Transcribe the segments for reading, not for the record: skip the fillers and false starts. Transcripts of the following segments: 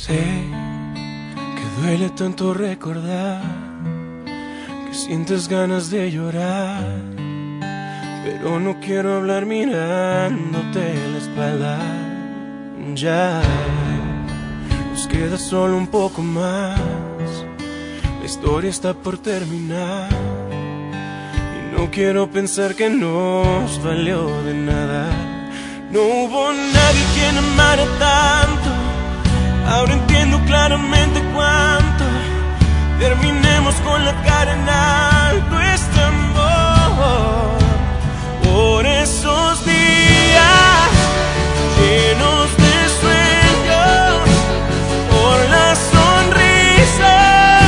Sé que duele tanto recordar que sientes ganas de llorar, pero no quiero hablar mirándote la espalda. Ya nos queda solo un poco más, la historia está por terminar y no quiero pensar que nos valió de nada. No hubo nadie quien amara tanto, ahora entiendo claramente cuánto. Terminemos con la cara en alto este amor. Por esos días llenos de sueños, por la sonrisa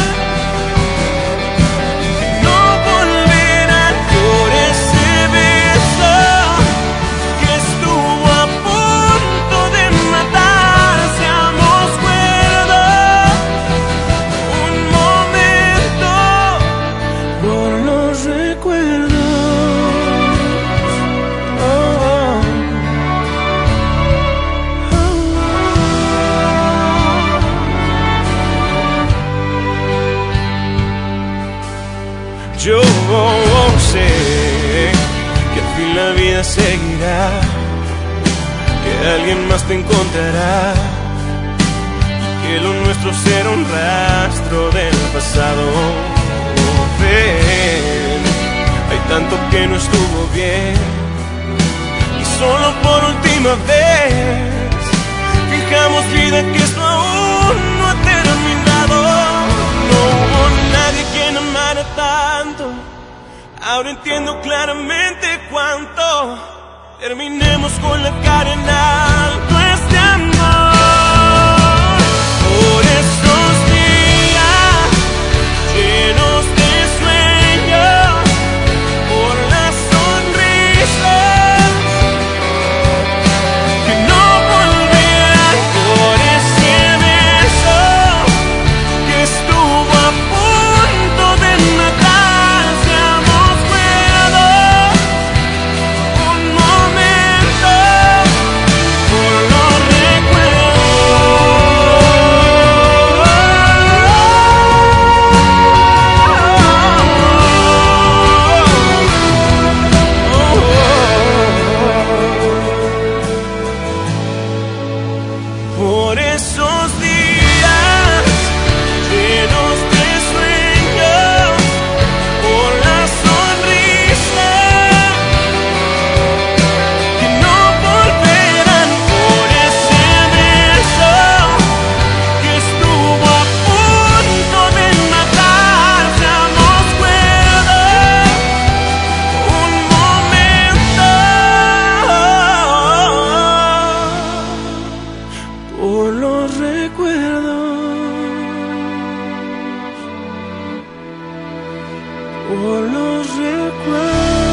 que no volverán, por ese beso que estuvo a punto de matar. Seamos cuerdos un momento por los recuerdos. Yo sé que al fin la vida seguirá, que alguien más te encontrará, que lo nuestro será un rastro del pasado. Ven, hay tanto que no estuvo bien y solo por última vez fijamos vida que esto aún no ha terminado. No hubo nadie quien amara tanto, ahora entiendo claramente cuánto. Terminemos con la cara en alto este amor. Por esos días llenos de sueños, por las sonrisas que no volverán, por ese beso que estuvo a punto de matar. Seamos cuerdos un momento por los por esos días llenos de sueños, por la sonrisa que no volverán, por ese beso que estuvo a punto de matar. Seamos cuerdos un momento por los recuerdos, por los recuerdos.